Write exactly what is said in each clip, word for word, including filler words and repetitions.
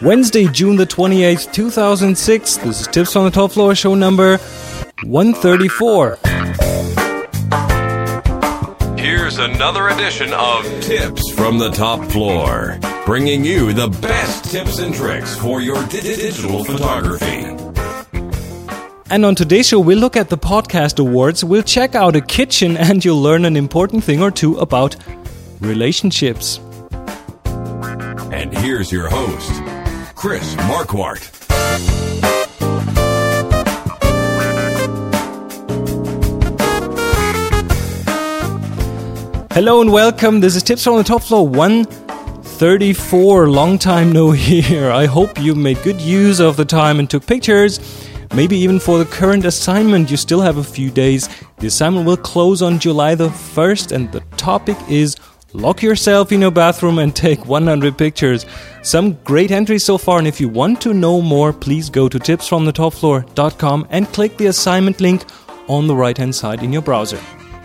Wednesday, June the twenty-eighth, two thousand six. This is Tips from the Top Floor, show number one thirty-four. Here's another edition of Tips from the Top Floor, bringing you the best tips and tricks for your di- digital photography. And on today's show, we'll look at the podcast awards, we'll check out a kitchen, and you'll learn an important thing or two about relationships. And here's your host, Chris Marquardt. Hello and welcome. This is Tips from the Top Floor one thirty-four. Long time no hear. I hope you made good use of the time and took pictures. Maybe even for the current assignment, you still have a few days. The assignment will close on July the first, and the topic is lock yourself in your bathroom and take one hundred pictures. Some great entries so far, and if you want to know more, please go to tips from the top floor dot com and click the assignment link on the right hand side in your browser.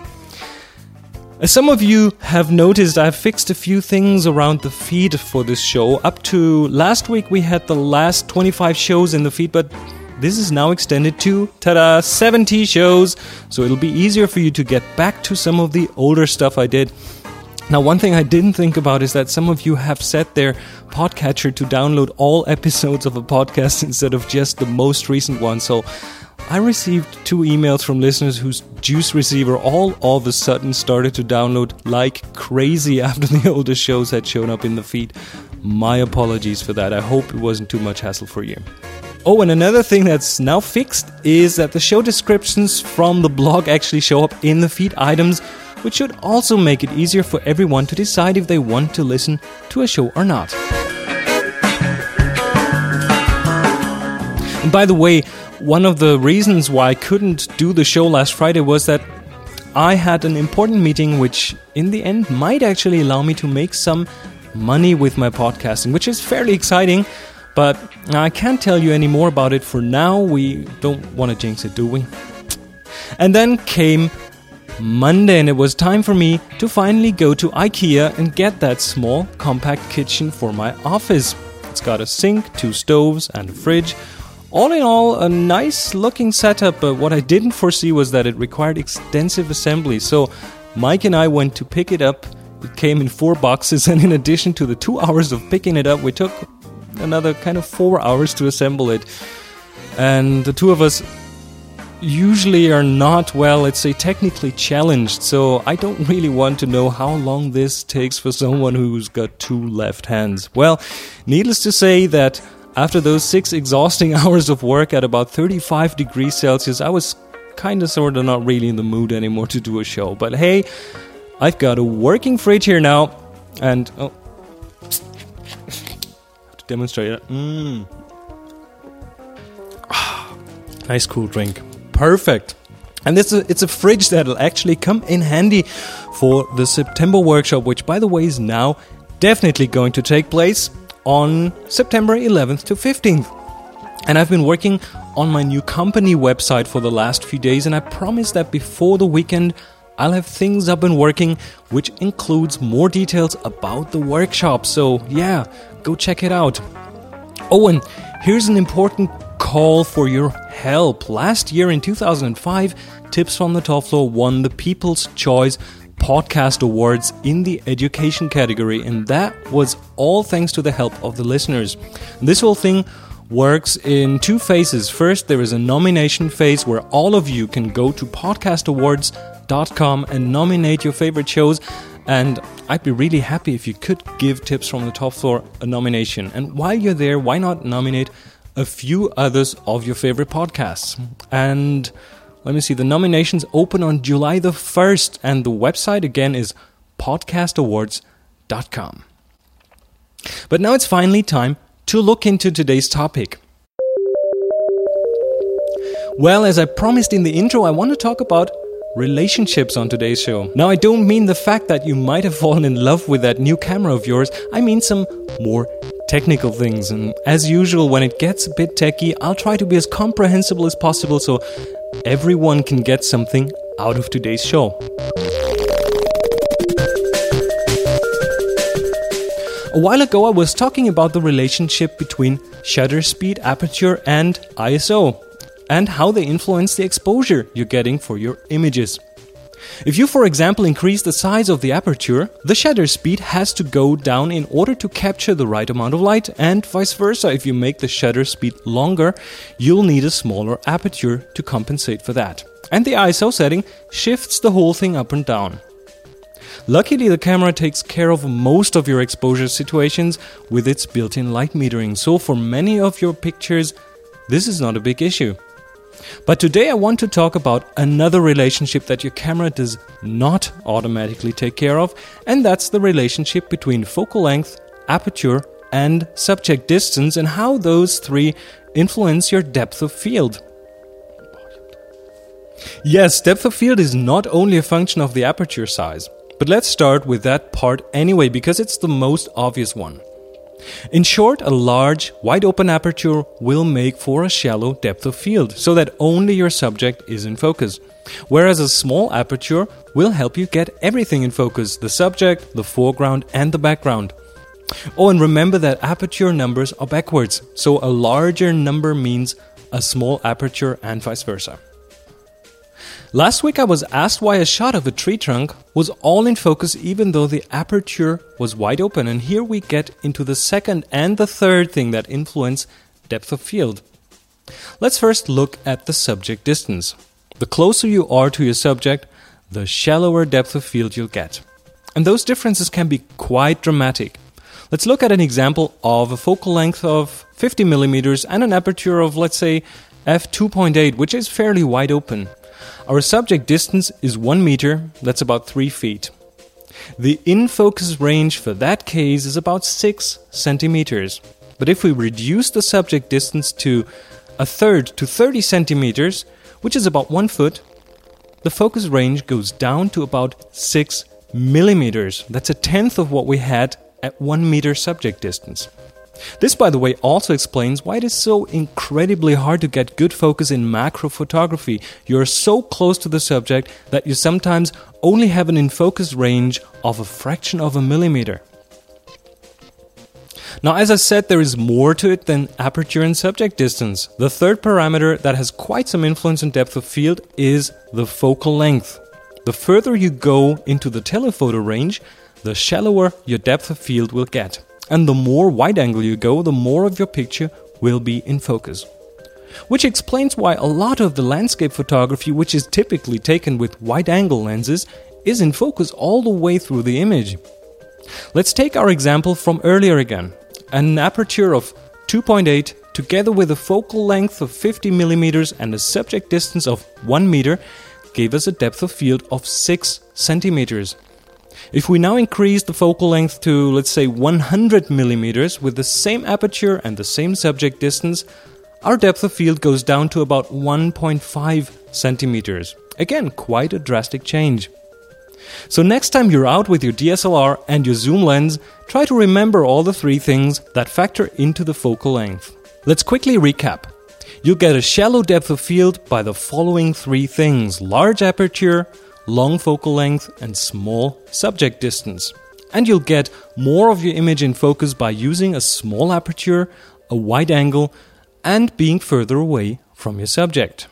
As some of you have noticed, I've fixed a few things around the feed for this show. Up to last week we had the last twenty-five shows in the feed, but this is now extended to, ta-da, seventy shows, so it'll be easier for you to get back to some of the older stuff I did. Now, one thing I didn't think about is that some of you have set their podcatcher to download all episodes of a podcast instead of just the most recent one. So I received two emails from listeners whose Juice receiver all of a sudden started to download like crazy after the older shows had shown up in the feed. My apologies for that. I hope it wasn't too much hassle for you. Oh, and another thing that's now fixed is that the show descriptions from the blog actually show up in the feed items, which should also make it easier for everyone to decide if they want to listen to a show or not. And by the way, one of the reasons why I couldn't do the show last Friday was that I had an important meeting which in the end might actually allow me to make some money with my podcasting, which is fairly exciting, but I can't tell you any more about it for now. We don't want to jinx it, do we? And then came Monday, and it was time for me to finally go to IKEA and get that small, compact kitchen for my office. It's got a sink, two stoves, and a fridge. All in all, a nice looking setup, but what I didn't foresee was that it required extensive assembly. So Mike and I went to pick it up. It came in four boxes, and in addition to the two hours of picking it up, we took another kind of four hours to assemble it. And the two of us usually are not, well, let's say technically challenged, so I don't really want to know how long this takes for someone who's got two left hands. Well, needless to say that after those six exhausting hours of work at about thirty-five degrees Celsius, I was kind of sort of not really in the mood anymore to do a show. But hey, I've got a working fridge here now, and oh, have to demonstrate it. Mm. Nice cool drink. Perfect. And it's a, it's a fridge that'll actually come in handy for the September workshop, which, by the way, is now definitely going to take place on September eleventh to fifteenth. And I've been working on my new company website for the last few days, and I promise that before the weekend I'll have things up and working, which includes more details about the workshop. So yeah, go check it out. Oh, and here's an important call for your help. Last year in two thousand five, Tips from the Top Floor won the People's Choice Podcast Awards in the education category, and that was all thanks to the help of the listeners. This whole thing works in two phases. First, there is a nomination phase where all of you can go to podcast awards dot com and nominate your favorite shows, and I'd be really happy if you could give Tips from the Top Floor a nomination. And while you're there, why not nominate a few others of your favorite podcasts? And let me see, the nominations open on July the first, and the website again is podcast awards dot com. But now it's finally time to look into today's topic. Well, as I promised in the intro, I want to talk about relationships on today's show. Now, I don't mean the fact that you might have fallen in love with that new camera of yours. I mean some more technical things. And as usual, when it gets a bit techy, I'll try to be as comprehensible as possible so everyone can get something out of today's show. A while ago I was talking about the relationship between shutter speed, aperture and I S O, and how they influence the exposure you're getting for your images. If you, for example, increase the size of the aperture, the shutter speed has to go down in order to capture the right amount of light, and vice versa. If you make the shutter speed longer, you'll need a smaller aperture to compensate for that. And the I S O setting shifts the whole thing up and down. Luckily, the camera takes care of most of your exposure situations with its built-in light metering, so for many of your pictures, this is not a big issue. But today I want to talk about another relationship that your camera does not automatically take care of, and that's the relationship between focal length, aperture, and subject distance, and how those three influence your depth of field. Yes, depth of field is not only a function of the aperture size. But let's start with that part anyway, because it's the most obvious one. In short, a large, wide-open aperture will make for a shallow depth of field, so that only your subject is in focus. Whereas a small aperture will help you get everything in focus, the subject, the foreground, and the background. Oh, and remember that aperture numbers are backwards, so a larger number means a small aperture and vice versa. Last week I was asked why a shot of a tree trunk was all in focus even though the aperture was wide open, and here we get into the second and the third thing that influence depth of field. Let's first look at the subject distance. The closer you are to your subject, the shallower depth of field you'll get. And those differences can be quite dramatic. Let's look at an example of a focal length of fifty millimeters and an aperture of, let's say, f two point eight, which is fairly wide open. Our subject distance is one meter, that's about three feet. The in-focus range for that case is about six centimeters. But if we reduce the subject distance to a third to thirty centimeters, which is about one foot, the focus range goes down to about six millimeters. That's a tenth of what we had at one meter subject distance. This, by the way, also explains why it is so incredibly hard to get good focus in macro photography. You're so close to the subject that you sometimes only have an in-focus range of a fraction of a millimeter. Now, as I said, there is more to it than aperture and subject distance. The third parameter that has quite some influence on depth of field is the focal length. The further you go into the telephoto range, the shallower your depth of field will get. And the more wide angle you go, the more of your picture will be in focus. Which explains why a lot of the landscape photography, which is typically taken with wide angle lenses, is in focus all the way through the image. Let's take our example from earlier again. An aperture of two point eight together with a focal length of fifty millimeters and a subject distance of one meter gave us a depth of field of six centimeters. If we now increase the focal length to, let's say, one hundred millimeters with the same aperture and the same subject distance, our depth of field goes down to about one point five centimeters. Again, quite a drastic change. So next time you're out with your D S L R and your zoom lens, try to remember all the three things that factor into the focal length. Let's quickly recap. You'll get a shallow depth of field by the following three things: large aperture, long focal length, and small subject distance. And you'll get more of your image in focus by using a small aperture, a wide angle, and being further away from your subject.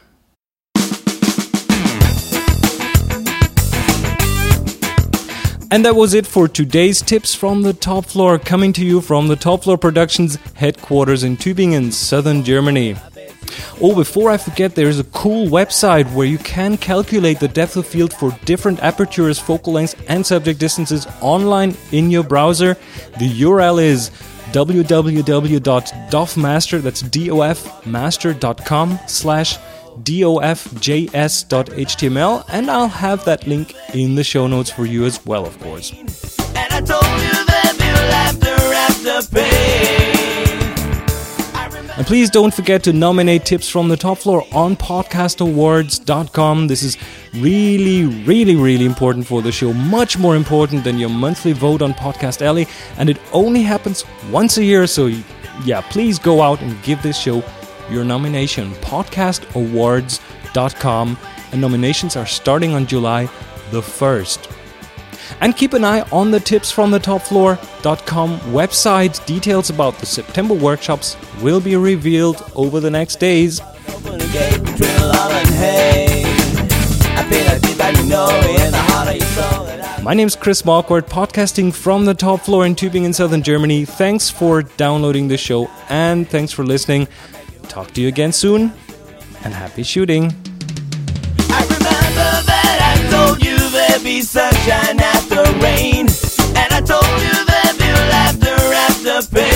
And that was it for today's tips from the top floor, coming to you from the Top Floor Productions headquarters in Tübingen, southern Germany. Oh, before I forget, there is a cool website where you can calculate the depth of field for different apertures, focal lengths, and subject distances online in your browser. The U R L is w w w dot dofmaster, that's D O F master dot com slash D O F J S dot H T M L, and I'll have that link in the show notes for you as well, of course. And I told you that you'll have to pay. And please don't forget to nominate Tips from the Top Floor on podcast awards dot com. This is really, really, really important for the show. Much more important than your monthly vote on Podcast Alley. And it only happens once a year. So yeah, please go out and give this show your nomination. podcast awards dot com. And nominations are starting on July the first. And keep an eye on the tips from the top floor dot com website. Details about the September workshops will be revealed over the next days. My name's Chris Marquardt, podcasting from the top floor in Tübingen, southern Germany. Thanks for downloading the show and thanks for listening. Talk to you again soon and happy shooting. I remember that I told you there'd be sunshine after rain, and I told you there'd be laughter after pain.